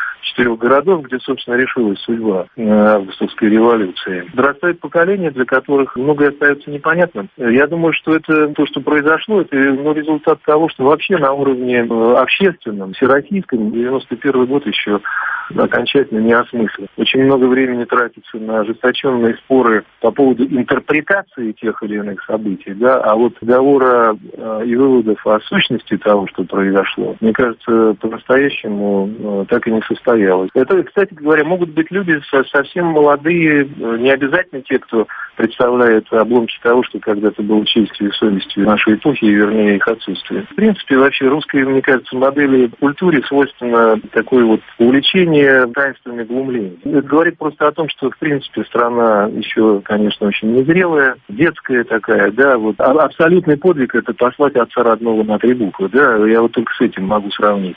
4 городов, где, собственно, решилась судьба августовской революции. Подрастает поколение, для которых многое остается непонятным. Я думаю, что это то, что произошло, это результат того, что вообще на уровне общественном, всероссийском, 91 год еще окончательно не осмыслен. Очень много времени тратится на ожесточенные споры по поводу интерпретации тех или иных событий, а договора и выводов о сущности того, что произошло, мне кажется, по-настоящему так и не состоялось. Это, кстати говоря, могут быть люди совсем молодые, не обязательно те, кто представляет обломки того, что когда-то было честью и совестью нашей эпохи, вернее, их отсутствие. В принципе, вообще русской, мне кажется, модели культуре свойственно такое увлечение таинствами глумления. Это говорит просто о том, что, в принципе, страна еще, конечно, очень незрелая, детская такая, абсолютный подвиг — это послать отца родного на 3 буквы, я только с этим могу сравнить.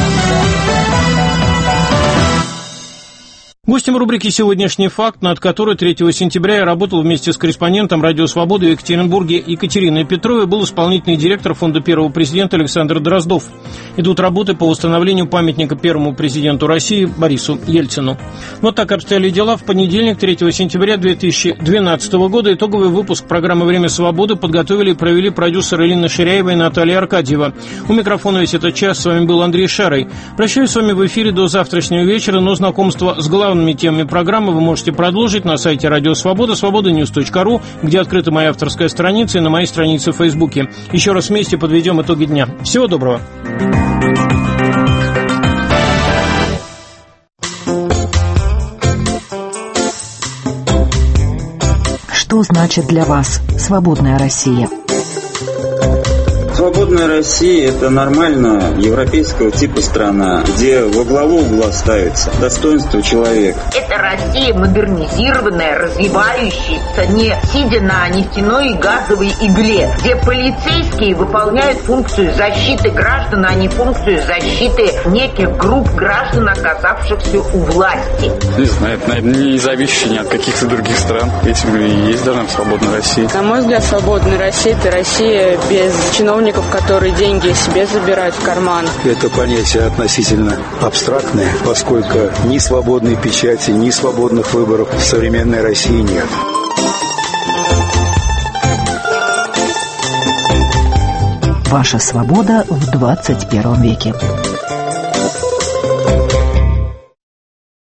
Гостем рубрики «Сегодняшний факт», над которой 3 сентября я работал вместе с корреспондентом «Радио Свобода» в Екатеринбурге Екатериной Петровой, был исполнительный директор фонда первого президента Александр Дроздов. Идут работы по восстановлению памятника первому президенту России Борису Ельцину. Вот так обстояли дела. В понедельник, 3 сентября 2012 года, итоговый выпуск программы «Время свободы» подготовили и провели продюсеры Ирина Ширяева и Наталья Аркадьева. У микрофона весь этот час с вами был Андрей Шарой. Прощаюсь с вами в эфире до завтрашнего вечера, но знакомство с главными темами программы вы можете продолжить на сайте Радио Свобода, свободаnews.ру, где открыта моя авторская страница, и на моей странице в Фейсбуке. Еще раз вместе подведем итоги дня. Всего доброго. Что значит для вас свободная Россия? Свобода Свободная Россия – это нормальная европейского типа страна, где во главу угла ставится достоинство человека. Это Россия модернизированная, развивающаяся, не сидя на нефтяной и газовой игле, где полицейские выполняют функцию защиты граждан, а не функцию защиты неких групп граждан, оказавшихся у власти. Не знаю, это, наверное, не зависящее ни от каких-то других стран. Этим и есть должна быть свободная Россия. На мой взгляд, свободная Россия – это Россия без чиновников, которые деньги себе забирают в карман. Это понятие относительно абстрактное, поскольку ни свободной печати, ни свободных выборов в современной России нет. Ваша свобода в 21 веке.